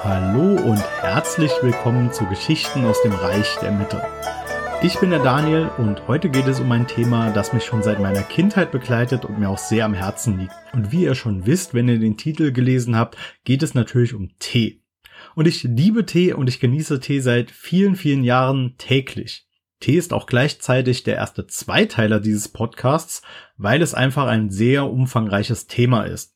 Hallo und herzlich willkommen zu Geschichten aus dem Reich der Mitte. Ich bin der Daniel und heute geht es um ein Thema, das mich schon seit meiner Kindheit begleitet und mir auch sehr am Herzen liegt. Und wie ihr schon wisst, wenn ihr den Titel gelesen habt, geht es natürlich um Tee. Und ich liebe Tee und ich genieße Tee seit vielen, vielen Jahren täglich. Tee ist auch gleichzeitig der erste Zweiteiler dieses Podcasts, weil es einfach ein sehr umfangreiches Thema ist.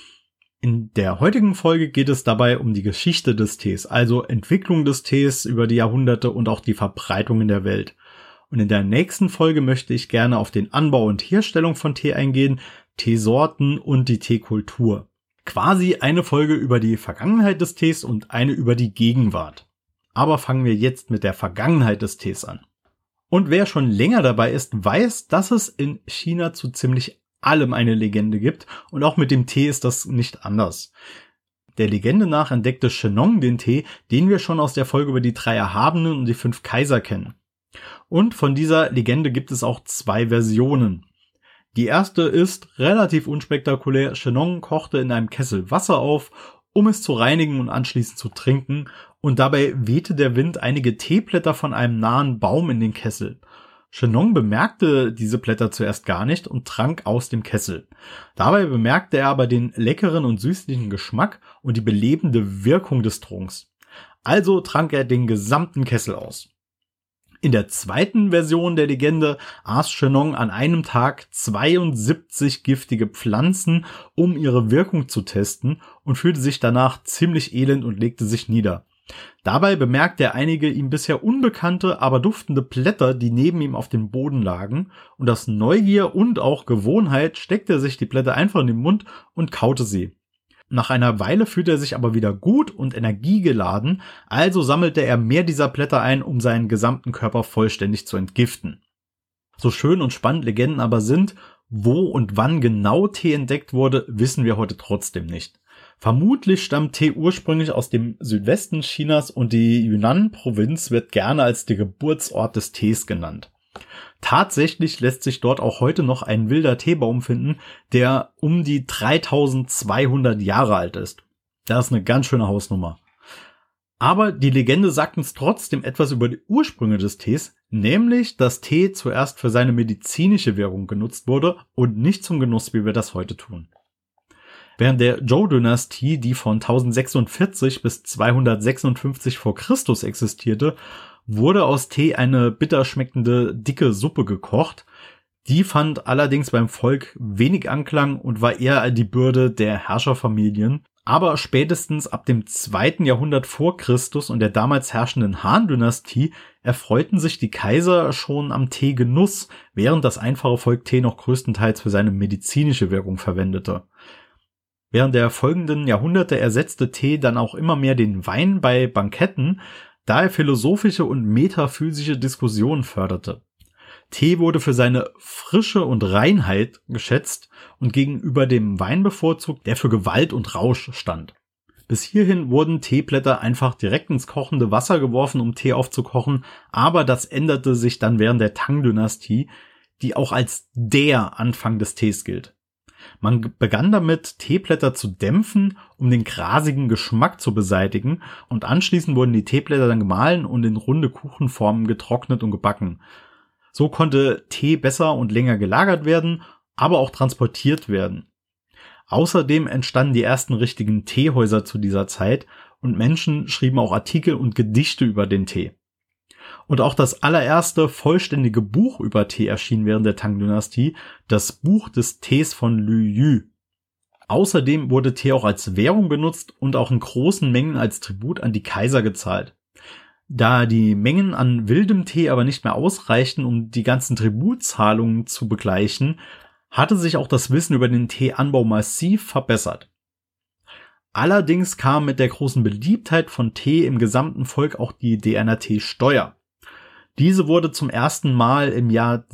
In der heutigen Folge geht es dabei um die Geschichte des Tees, also Entwicklung des Tees über die Jahrhunderte und auch die Verbreitung in der Welt. Und in der nächsten Folge möchte ich gerne auf den Anbau und Herstellung von Tee eingehen, Teesorten und die Teekultur. Quasi eine Folge über die Vergangenheit des Tees und eine über die Gegenwart. Aber fangen wir jetzt mit der Vergangenheit des Tees an. Und wer schon länger dabei ist, weiß, dass es in China zu ziemlich allem eine Legende gibt und auch mit dem Tee ist das nicht anders. Der Legende nach entdeckte Shennong den Tee, den wir schon aus der Folge über die 3 Erhabenen und die 5 Kaiser kennen. Und von dieser Legende gibt es auch 2 Versionen. Die erste ist relativ unspektakulär. Shennong kochte in einem Kessel Wasser auf, um es zu reinigen und anschließend zu trinken, und dabei wehte der Wind einige Teeblätter von einem nahen Baum in den Kessel. Shennong bemerkte diese Blätter zuerst gar nicht und trank aus dem Kessel. Dabei bemerkte er aber den leckeren und süßlichen Geschmack und die belebende Wirkung des Trunks. Also trank er den gesamten Kessel aus. In der zweiten Version der Legende aß Shennong an einem Tag 72 giftige Pflanzen, um ihre Wirkung zu testen, und fühlte sich danach ziemlich elend und legte sich nieder. Dabei bemerkte er einige ihm bisher unbekannte, aber duftende Blätter, die neben ihm auf dem Boden lagen, und aus Neugier und auch Gewohnheit steckte er sich die Blätter einfach in den Mund und kaute sie. Nach einer Weile fühlte er sich aber wieder gut und energiegeladen, also sammelte er mehr dieser Blätter ein, um seinen gesamten Körper vollständig zu entgiften. So schön und spannend Legenden aber sind, wo und wann genau Tee entdeckt wurde, wissen wir heute trotzdem nicht. Vermutlich stammt Tee ursprünglich aus dem Südwesten Chinas und die Yunnan-Provinz wird gerne als der Geburtsort des Tees genannt. Tatsächlich lässt sich dort auch heute noch ein wilder Teebaum finden, der um die 3200 Jahre alt ist. Das ist eine ganz schöne Hausnummer. Aber die Legende sagt uns trotzdem etwas über die Ursprünge des Tees, nämlich, dass Tee zuerst für seine medizinische Wirkung genutzt wurde und nicht zum Genuss, wie wir das heute tun. Während der Zhou-Dynastie, die von 1046 bis 256 vor Christus existierte, wurde aus Tee eine bitter schmeckende, dicke Suppe gekocht. Die fand allerdings beim Volk wenig Anklang und war eher die Bürde der Herrscherfamilien. Aber spätestens ab dem 2. Jahrhundert vor Christus und der damals herrschenden Han-Dynastie erfreuten sich die Kaiser schon am Teegenuss, während das einfache Volk Tee noch größtenteils für seine medizinische Wirkung verwendete. Während der folgenden Jahrhunderte ersetzte Tee dann auch immer mehr den Wein bei Banketten, da er philosophische und metaphysische Diskussionen förderte. Tee wurde für seine Frische und Reinheit geschätzt und gegenüber dem Wein bevorzugt, der für Gewalt und Rausch stand. Bis hierhin wurden Teeblätter einfach direkt ins kochende Wasser geworfen, um Tee aufzukochen, aber das änderte sich dann während der Tang-Dynastie, die auch als der Anfang des Tees gilt. Man begann damit, Teeblätter zu dämpfen, um den grasigen Geschmack zu beseitigen, und anschließend wurden die Teeblätter dann gemahlen und in runde Kuchenformen getrocknet und gebacken. So konnte Tee besser und länger gelagert werden, aber auch transportiert werden. Außerdem entstanden die ersten richtigen Teehäuser zu dieser Zeit und Menschen schrieben auch Artikel und Gedichte über den Tee. Und auch das allererste vollständige Buch über Tee erschien während der Tang-Dynastie, das Buch des Tees von Lü Yu. Außerdem wurde Tee auch als Währung benutzt und auch in großen Mengen als Tribut an die Kaiser gezahlt. Da die Mengen an wildem Tee aber nicht mehr ausreichten, um die ganzen Tributzahlungen zu begleichen, hatte sich auch das Wissen über den Teeanbau massiv verbessert. Allerdings kam mit der großen Beliebtheit von Tee im gesamten Volk auch die Idee einer Teesteuer. Diese wurde zum ersten Mal im Jahr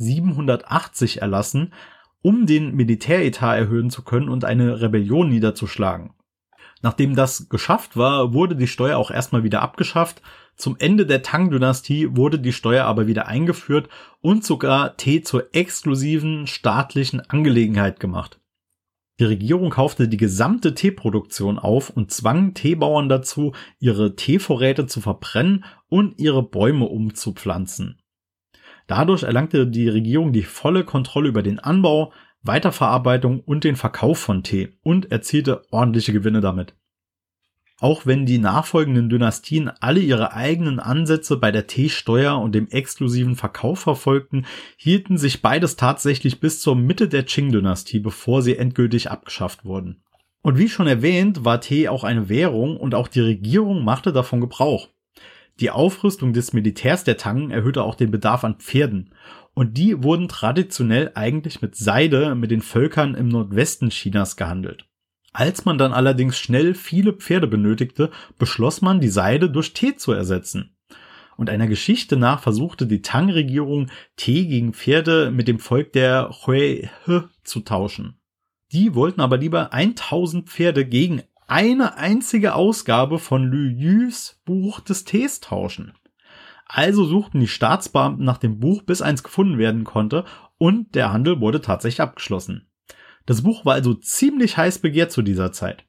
780 erlassen, um den Militäretat erhöhen zu können und eine Rebellion niederzuschlagen. Nachdem das geschafft war, wurde die Steuer auch erstmal wieder abgeschafft. Zum Ende der Tang-Dynastie wurde die Steuer aber wieder eingeführt und sogar Tee zur exklusiven staatlichen Angelegenheit gemacht. Die Regierung kaufte die gesamte Teeproduktion auf und zwang Teebauern dazu, ihre Teevorräte zu verbrennen und ihre Bäume umzupflanzen. Dadurch erlangte die Regierung die volle Kontrolle über den Anbau, Weiterverarbeitung und den Verkauf von Tee und erzielte ordentliche Gewinne damit. Auch wenn die nachfolgenden Dynastien alle ihre eigenen Ansätze bei der Teesteuer und dem exklusiven Verkauf verfolgten, hielten sich beides tatsächlich bis zur Mitte der Qing-Dynastie, bevor sie endgültig abgeschafft wurden. Und wie schon erwähnt, war Tee auch eine Währung und auch die Regierung machte davon Gebrauch. Die Aufrüstung des Militärs der Tang erhöhte auch den Bedarf an Pferden. Und die wurden traditionell eigentlich mit Seide mit den Völkern im Nordwesten Chinas gehandelt. Als man dann allerdings schnell viele Pferde benötigte, beschloss man, die Seide durch Tee zu ersetzen. Und einer Geschichte nach versuchte die Tang-Regierung, Tee gegen Pferde mit dem Volk der Huihe zu tauschen. Die wollten aber lieber 1000 Pferde gegen eine einzige Ausgabe von Lü Yus Buch des Tees tauschen. Also suchten die Staatsbeamten nach dem Buch, bis eins gefunden werden konnte, und der Handel wurde tatsächlich abgeschlossen. Das Buch war also ziemlich heiß begehrt zu dieser Zeit.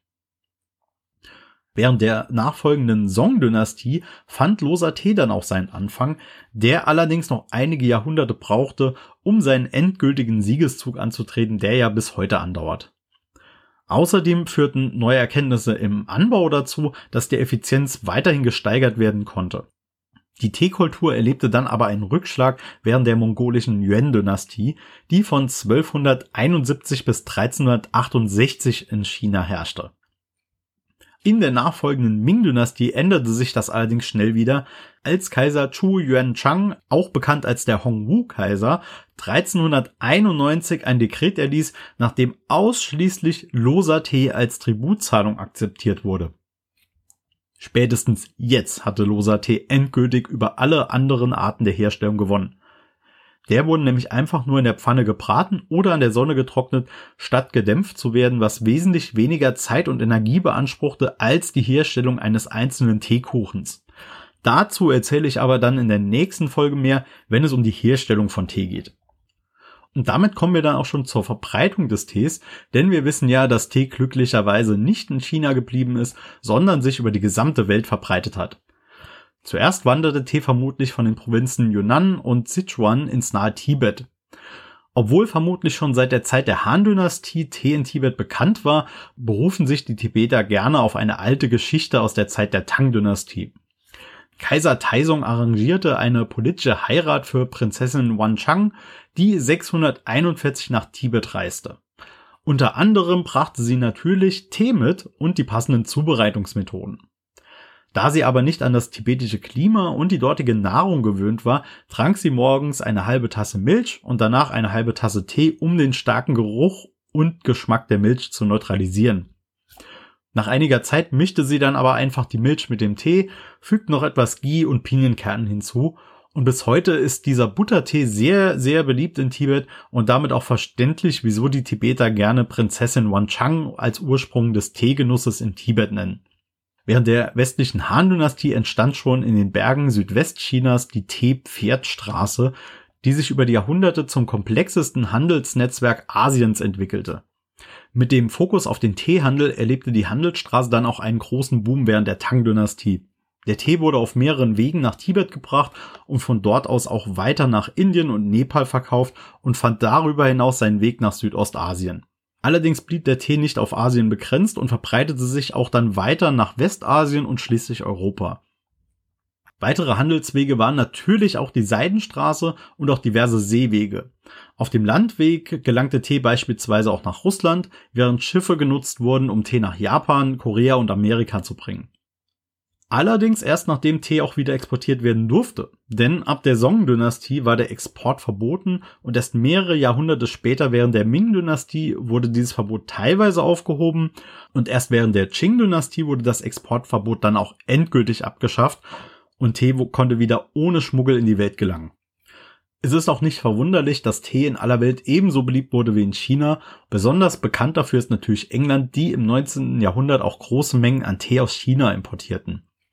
Während der nachfolgenden Song-Dynastie fand loser Tee dann auch seinen Anfang, der allerdings noch einige Jahrhunderte brauchte, um seinen endgültigen Siegeszug anzutreten, der ja bis heute andauert. Außerdem führten neue Erkenntnisse im Anbau dazu, dass die Effizienz weiterhin gesteigert werden konnte. Die Teekultur erlebte dann aber einen Rückschlag während der mongolischen Yuan-Dynastie, die von 1271 bis 1368 in China herrschte. In der nachfolgenden Ming-Dynastie änderte sich das allerdings schnell wieder, als Kaiser Chu Yuanchang, auch bekannt als der Hongwu-Kaiser, 1391 ein Dekret erließ, nachdem ausschließlich loser Tee als Tributzahlung akzeptiert wurde. Spätestens jetzt hatte loser Tee endgültig über alle anderen Arten der Herstellung gewonnen. Der wurde nämlich einfach nur in der Pfanne gebraten oder an der Sonne getrocknet, statt gedämpft zu werden, was wesentlich weniger Zeit und Energie beanspruchte als die Herstellung eines einzelnen Teekuchens. Dazu erzähle ich aber dann in der nächsten Folge mehr, wenn es um die Herstellung von Tee geht. Und damit kommen wir dann auch schon zur Verbreitung des Tees, denn wir wissen ja, dass Tee glücklicherweise nicht in China geblieben ist, sondern sich über die gesamte Welt verbreitet hat. Zuerst wanderte Tee vermutlich von den Provinzen Yunnan und Sichuan ins nahe Tibet. Obwohl vermutlich schon seit der Zeit der Han-Dynastie Tee in Tibet bekannt war, berufen sich die Tibeter gerne auf eine alte Geschichte aus der Zeit der Tang-Dynastie. Kaiser Taizong arrangierte eine politische Heirat für Prinzessin Wanchang, die 641 nach Tibet reiste. Unter anderem brachte sie natürlich Tee mit und die passenden Zubereitungsmethoden. Da sie aber nicht an das tibetische Klima und die dortige Nahrung gewöhnt war, trank sie morgens eine halbe Tasse Milch und danach eine halbe Tasse Tee, um den starken Geruch und Geschmack der Milch zu neutralisieren. Nach einiger Zeit mischte sie dann aber einfach die Milch mit dem Tee, fügte noch etwas Ghee und Pinienkernen hinzu und bis heute ist dieser Buttertee sehr, sehr beliebt in Tibet und damit auch verständlich, wieso die Tibeter gerne Prinzessin Wanchang als Ursprung des Teegenusses in Tibet nennen. Während der westlichen Han-Dynastie entstand schon in den Bergen Südwestchinas die Tee-Pferdstraße, die sich über die Jahrhunderte zum komplexesten Handelsnetzwerk Asiens entwickelte. Mit dem Fokus auf den Teehandel erlebte die Handelsstraße dann auch einen großen Boom während der Tang-Dynastie. Der Tee wurde auf mehreren Wegen nach Tibet gebracht und von dort aus auch weiter nach Indien und Nepal verkauft und fand darüber hinaus seinen Weg nach Südostasien. Allerdings blieb der Tee nicht auf Asien begrenzt und verbreitete sich auch dann weiter nach Westasien und schließlich Europa. Weitere Handelswege waren natürlich auch die Seidenstraße und auch diverse Seewege. Auf dem Landweg gelangte Tee beispielsweise auch nach Russland, während Schiffe genutzt wurden, um Tee nach Japan, Korea und Amerika zu bringen. Allerdings erst nachdem Tee auch wieder exportiert werden durfte, denn ab der Song-Dynastie war der Export verboten und erst mehrere Jahrhunderte später während der Ming-Dynastie wurde dieses Verbot teilweise aufgehoben und erst während der Qing-Dynastie wurde das Exportverbot dann auch endgültig abgeschafft und Tee konnte wieder ohne Schmuggel in die Welt gelangen. Es ist auch nicht verwunderlich, dass Tee in aller Welt ebenso beliebt wurde wie in China. Besonders bekannt dafür ist natürlich England, die im 19. Jahrhundert auch große Mengen an Tee aus China importierten.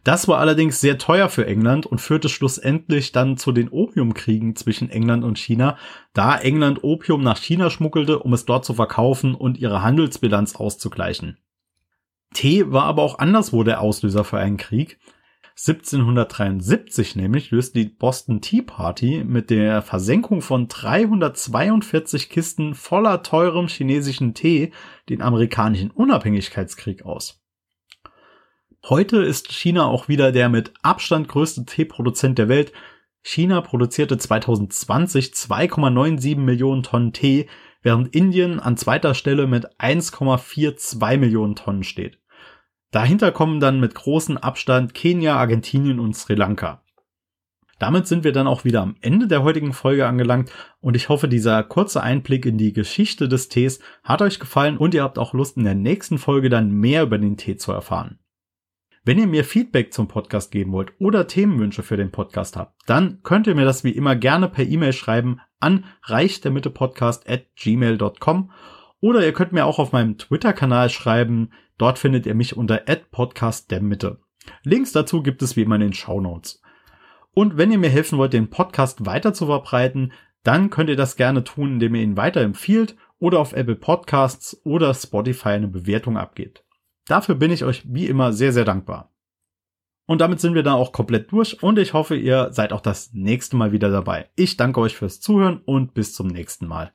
Das war allerdings sehr teuer für England und führte schlussendlich dann zu den Opiumkriegen zwischen England und China, da England Opium nach China schmuggelte, um es dort zu verkaufen und ihre Handelsbilanz auszugleichen. Tee war aber auch anderswo der Auslöser für einen Krieg. 1773 nämlich löste die Boston Tea Party mit der Versenkung von 342 Kisten voller teurem chinesischen Tee den amerikanischen Unabhängigkeitskrieg aus. Heute ist China auch wieder der mit Abstand größte Teeproduzent der Welt. China produzierte 2020 2,97 Millionen Tonnen Tee, während Indien an zweiter Stelle mit 1,42 Millionen Tonnen steht. Dahinter kommen dann mit großem Abstand Kenia, Argentinien und Sri Lanka. Damit sind wir dann auch wieder am Ende der heutigen Folge angelangt und ich hoffe, dieser kurze Einblick in die Geschichte des Tees hat euch gefallen und ihr habt auch Lust, in der nächsten Folge dann mehr über den Tee zu erfahren. Wenn ihr mir Feedback zum Podcast geben wollt oder Themenwünsche für den Podcast habt, dann könnt ihr mir das wie immer gerne per E-Mail schreiben an reichdermittepodcast@gmail.com oder ihr könnt mir auch auf meinem Twitter-Kanal schreiben. Dort findet ihr mich unter @podcastdermitte. Links dazu gibt es wie immer in den Shownotes. Und wenn ihr mir helfen wollt, den Podcast weiter zu verbreiten, dann könnt ihr das gerne tun, indem ihr ihn weiterempfiehlt oder auf Apple Podcasts oder Spotify eine Bewertung abgebt. Dafür bin ich euch wie immer sehr, sehr dankbar. Und damit sind wir dann auch komplett durch und ich hoffe, ihr seid auch das nächste Mal wieder dabei. Ich danke euch fürs Zuhören und bis zum nächsten Mal.